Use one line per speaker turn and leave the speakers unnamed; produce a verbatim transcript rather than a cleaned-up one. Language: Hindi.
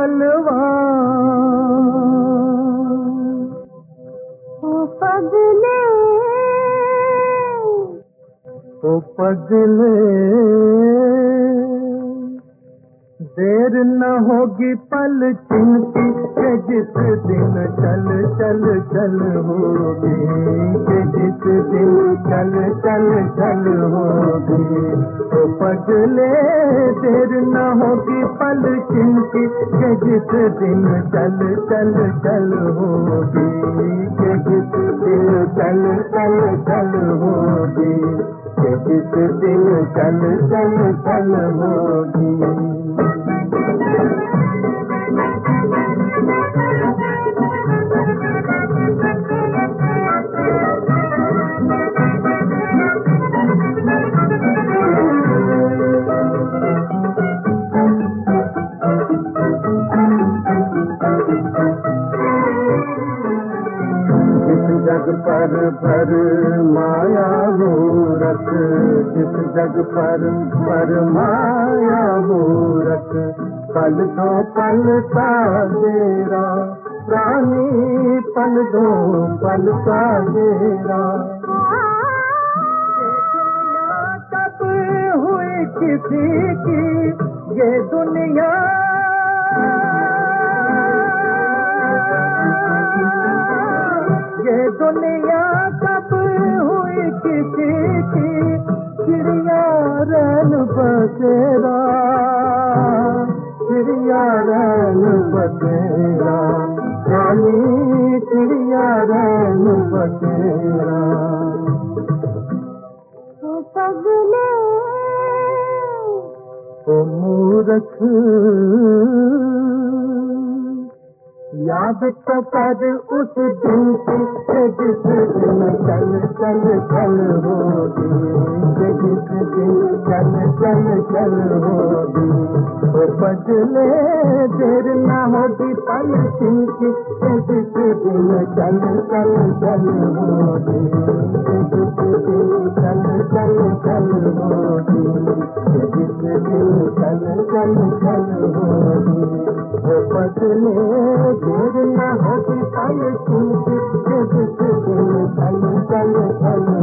बलवान। ओ पगले ओ पगले देर न होगी पल चिंती के जिस दिन चल चल चल होगी, के जिस दिन चल चल चल होगी। तो पगले देर न होगी पल चिंती के जिस दिन चल चल चल होगी, के जिस दिन चल चल चल होगी, के जिस दिन चल चल चल होगी। जग पर भर माया मूरत, जिस जग पर पर माया मूरत, पल दो पल का तेरा प्राणी, पल दो पल का तेरा। कब हुई किसी की ये दुनिया, ये दुनिया कब हुई किसी की, चिड़िया रैन बसेरा, चिड़िया रैन बसेरा, रानी चिड़िया रैन बसेरा। ओ पगले ओ मूरख याद तो कर उस दिन की जिस दिन चल चल चल होगी, जिस दिन चल चल चल होगी। ओ पगले देर न होगी पल की जिस दिन चल चल चल होगी, जिस दिन चल चल चल होगी, जिस दिन चल चल चल होगी। ओ पगले देर न होगी पल की जिस दिन चल चल चल